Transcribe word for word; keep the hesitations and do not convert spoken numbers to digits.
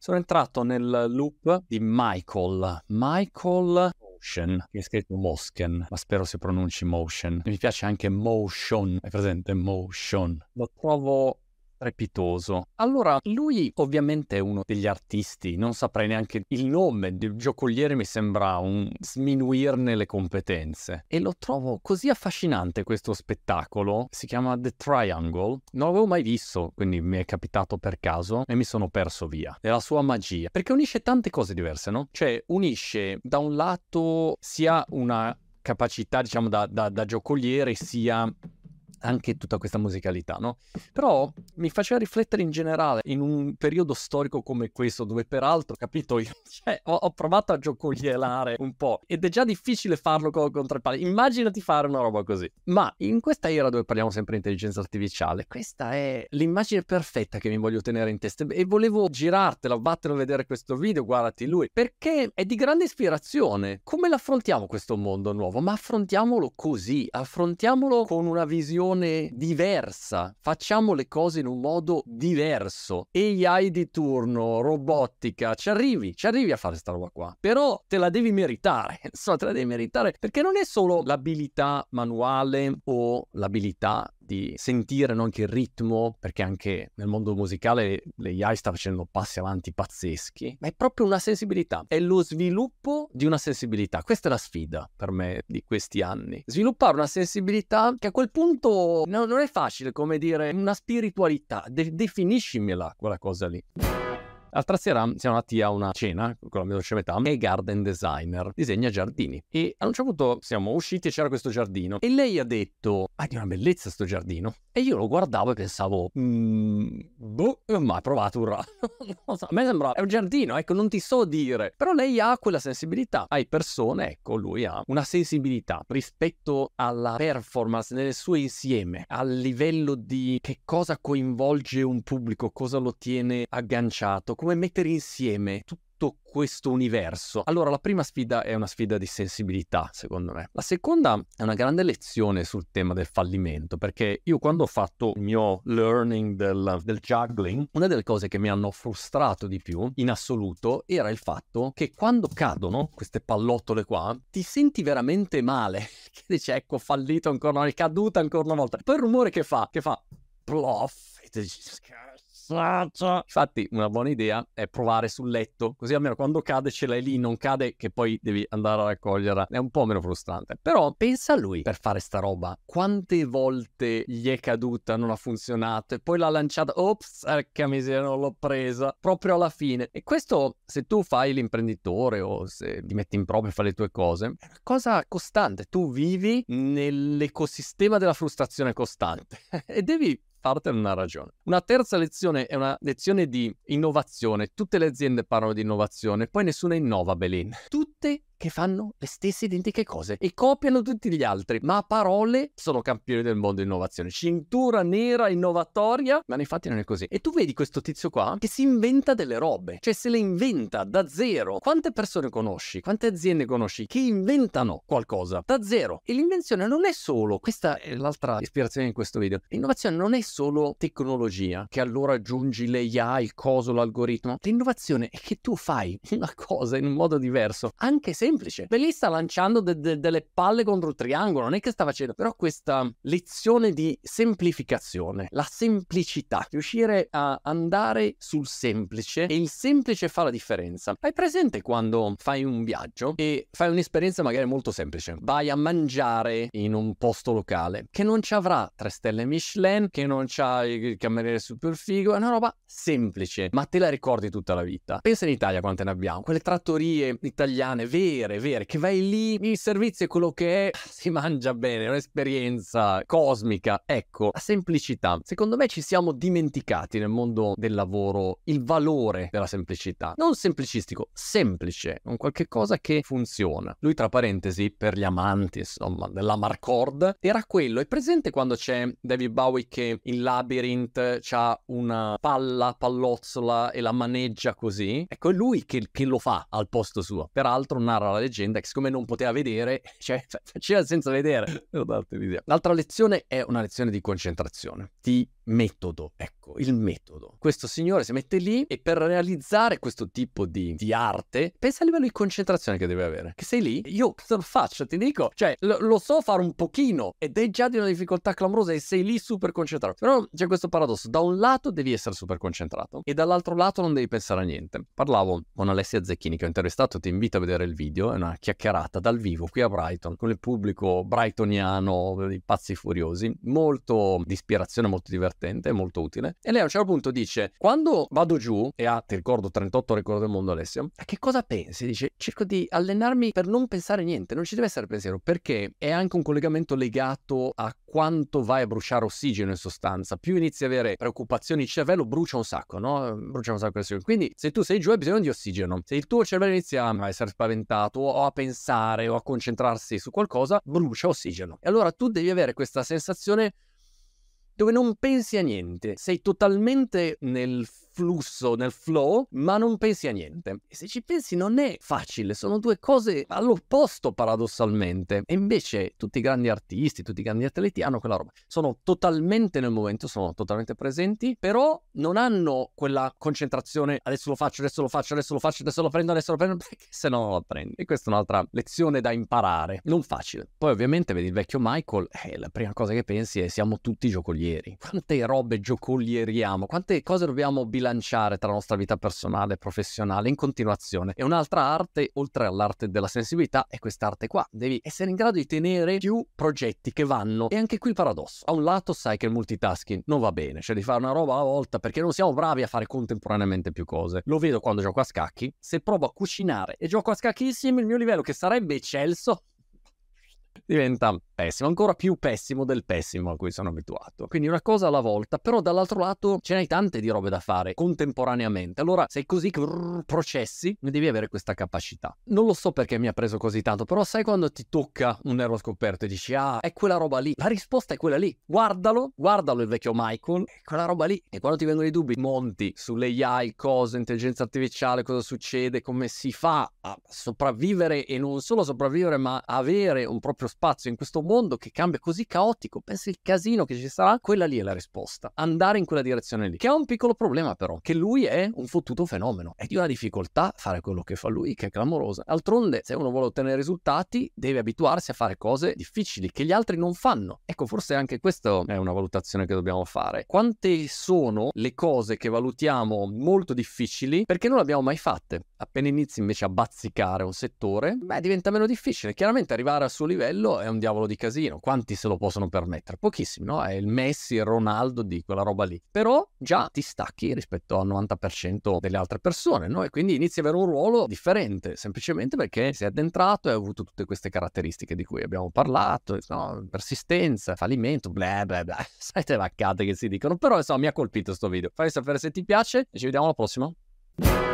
Sono entrato nel loop di Michael. Michael Motion, che è scritto Mosken, ma spero si pronunci Motion. Mi piace anche Motion, hai presente? Motion. Lo trovo strepitoso. Allora, lui ovviamente è uno degli artisti, non saprei neanche il nome, del giocoliere mi sembra un sminuirne le competenze. E lo trovo così affascinante questo spettacolo, si chiama The Triangle, non l'avevo mai visto, quindi mi è capitato per caso e mi sono perso via. È la sua magia, perché unisce tante cose diverse, no? Cioè, unisce da un lato sia una capacità, diciamo, da, da, da giocoliere, sia anche tutta questa musicalità, no? Però mi faceva riflettere in generale in un periodo storico come questo, dove peraltro, capito, io, cioè, ho, ho provato a giocoglielare un po' ed è già difficile farlo con, contro il pali. Immaginati fare una roba così. Ma in questa era dove parliamo sempre di intelligenza artificiale, questa è l'immagine perfetta che mi voglio tenere in testa e volevo girartela, vattene a vedere questo video, guardati lui, perché è di grande ispirazione. Come l'affrontiamo questo mondo nuovo? Ma affrontiamolo così, affrontiamolo con una visione diversa, facciamo le cose in un modo diverso. A I di turno, robotica, ci arrivi, ci arrivi a fare sta roba qua, però te la devi meritare, insomma te la devi meritare, perché non è solo l'abilità manuale o l'abilità di sentire no, anche il ritmo, perché anche nel mondo musicale l'A I sta facendo passi avanti pazzeschi, ma è proprio una sensibilità, è lo sviluppo di una sensibilità. Questa è la sfida per me di questi anni, sviluppare una sensibilità che a quel punto no, non è facile, come dire, una spiritualità, De- definiscimela quella cosa lì. L'altra sera siamo andati a una cena con la mia dolce metà e garden designer, disegna giardini, e a un certo punto siamo usciti e c'era questo giardino e lei ha detto: ah, di una bellezza sto giardino, e io lo guardavo e pensavo mm, boh, non ho mai provato un ramo. Non so, a me sembra è un giardino, ecco, non ti so dire, però lei ha quella sensibilità, hai persone, ecco, lui ha una sensibilità rispetto alla performance nel suo insieme, al livello di che cosa coinvolge un pubblico, cosa lo tiene agganciato, come mettere insieme tutto questo universo. Allora, la prima sfida è una sfida di sensibilità, secondo me. La seconda è una grande lezione sul tema del fallimento, perché io quando ho fatto il mio learning del, del juggling, una delle cose che mi hanno frustrato di più, in assoluto, era il fatto che quando cadono queste pallottole qua, ti senti veramente male. Che dici, ecco, fallito ancora una volta, è caduta ancora una volta. Poi il rumore che fa, che fa, plof, e ti dici, infatti una buona idea è provare sul letto, così almeno quando cade ce l'hai lì, non cade che poi devi andare a raccoglierla, è un po' meno frustrante. Però pensa a lui per fare sta roba, quante volte gli è caduta, non ha funzionato e poi l'ha lanciata, ops, porca miseria, non l'ho presa proprio alla fine. E questo, se tu fai l'imprenditore o se ti metti in proprio e fai le tue cose, è una cosa costante, tu vivi nell'ecosistema della frustrazione costante e devi fartene una ragione. Una terza lezione è una lezione di innovazione. Tutte le aziende parlano di innovazione, poi nessuna innova, Belin. Tutte che fanno le stesse identiche cose e copiano tutti gli altri, ma a parole sono campioni del mondo di innovazione, cintura nera innovatoria, ma nei fatti non è così. E tu vedi questo tizio qua che si inventa delle robe, cioè se le inventa da zero. Quante persone conosci, quante aziende conosci che inventano qualcosa da zero? E l'invenzione non è solo, questa è l'altra ispirazione in questo video, l'innovazione non è solo tecnologia, che allora aggiungi l'A I, il coso, l'algoritmo. L'innovazione è che tu fai una cosa in un modo diverso, anche se semplice. Beh, lì sta lanciando de- de- delle palle contro il triangolo, non è che sta facendo, però questa lezione di semplificazione, la semplicità, riuscire a andare sul semplice, e il semplice fa la differenza. Hai presente quando fai un viaggio e fai un'esperienza magari molto semplice, vai a mangiare in un posto locale che non ci avrà tre stelle Michelin, che non c'ha il cameriere super figo, è una roba semplice, ma te la ricordi tutta la vita. Pensa in Italia quante ne abbiamo, quelle trattorie italiane vere, vere, che vai lì, il servizio è quello che è, si mangia bene, è un'esperienza cosmica. Ecco, la semplicità. Secondo me ci siamo dimenticati nel mondo del lavoro il valore della semplicità. Non semplicistico, semplice, un qualche cosa che funziona. Lui, tra parentesi, per gli amanti, insomma, dell'Amarcord, era quello. È presente quando c'è David Bowie che in Labyrinth c'ha una palla, pallozzola e la maneggia così? Ecco, è lui che, che lo fa al posto suo. Peraltro narra la leggenda che siccome non poteva vedere, cioè faceva senza vedere. L'altra lezione è una lezione di concentrazione, di metodo, ecco. Ecco il metodo. Questo signore si mette lì e per realizzare questo tipo di, di arte, pensa al livello di concentrazione che deve avere. Che sei lì, io cosa lo faccio? Ti dico, cioè lo, lo so fare un pochino ed è già di una difficoltà clamorosa e sei lì super concentrato. Però c'è questo paradosso, da un lato devi essere super concentrato e dall'altro lato non devi pensare a niente. Parlavo con Alessia Zecchini che ho intervistato, ti invito a vedere il video, è una chiacchierata dal vivo qui a Brighton con il pubblico brightoniano di pazzi furiosi, molto di ispirazione, molto divertente, molto utile. E lei a un certo punto dice, quando vado giù e ha, ti ricordo, trentotto record del mondo, Alessia, a che cosa pensi? Dice, cerco di allenarmi per non pensare niente, non ci deve essere pensiero, perché è anche un collegamento legato a quanto vai a bruciare ossigeno in sostanza. Più inizi a avere preoccupazioni, il cervello brucia un sacco, no? Brucia un sacco di ossigeno. Quindi se tu sei giù hai bisogno di ossigeno. Se il tuo cervello inizia a essere spaventato o a pensare o a concentrarsi su qualcosa, brucia ossigeno. E allora tu devi avere questa sensazione dove non pensi a niente, sei totalmente nel flusso, nel flow, ma non pensi a niente. E se ci pensi non è facile, sono due cose all'opposto paradossalmente. E invece tutti i grandi artisti, tutti i grandi atleti hanno quella roba. Sono totalmente nel momento, sono totalmente presenti, però non hanno quella concentrazione, adesso lo faccio, adesso lo faccio, adesso lo faccio, adesso lo prendo, adesso lo prendo, perché se no non lo prendi. E questa è un'altra lezione da imparare, non facile. Poi ovviamente vedi il vecchio Michael, eh, la prima cosa che pensi è siamo tutti giocolieri. Quante robe giocolieriamo, quante cose dobbiamo bilanciare bilanciare tra la nostra vita personale e professionale in continuazione. E un'altra arte, oltre all'arte della sensibilità, è quest'arte qua. Devi essere in grado di tenere più progetti che vanno. E anche qui il paradosso. A un lato sai che il multitasking non va bene, cioè di fare una roba alla volta, perché non siamo bravi a fare contemporaneamente più cose. Lo vedo quando gioco a scacchi. Se provo a cucinare e gioco a scacchi insieme, il mio livello, che sarebbe eccelso, diventa pessimo, ancora più pessimo del pessimo a cui sono abituato. Quindi una cosa alla volta, però dall'altro lato ce n'hai tante di robe da fare contemporaneamente. Allora sei così che brrr, processi e devi avere questa capacità. Non lo so perché mi ha preso così tanto, però sai quando ti tocca un nervo scoperto e dici ah, è quella roba lì, la risposta è quella lì, guardalo, guardalo il vecchio Michael, è quella roba lì. E quando ti vengono i dubbi, monti sulle A I, cose, intelligenza artificiale, cosa succede, come si fa a sopravvivere e non solo sopravvivere ma avere un proprio spazio in questo mondo che cambia così caotico, pensi il casino che ci sarà, quella lì è la risposta, andare in quella direzione lì, che ha un piccolo problema però, che lui è un fottuto fenomeno, è di una difficoltà fare quello che fa lui che è clamorosa. D'altronde se uno vuole ottenere risultati deve abituarsi a fare cose difficili che gli altri non fanno. Ecco, forse anche questa è una valutazione che dobbiamo fare. Quante sono le cose che valutiamo molto difficili perché non le abbiamo mai fatte? Appena inizi invece a bazzicare un settore, beh, diventa meno difficile. Chiaramente arrivare al suo livello è un diavolo di casino. Quanti se lo possono permettere? Pochissimi, no? È il Messi, il Ronaldo di quella roba lì. Però già ti stacchi rispetto al novanta per cento delle altre persone, no? E quindi inizi ad avere un ruolo differente, semplicemente perché sei addentrato e hai avuto tutte queste caratteristiche di cui abbiamo parlato, no? Persistenza, fallimento, bla bla bla. Sai te vaccate che si dicono. Però insomma mi ha colpito sto video. Fai sapere se ti piace e ci vediamo alla prossima.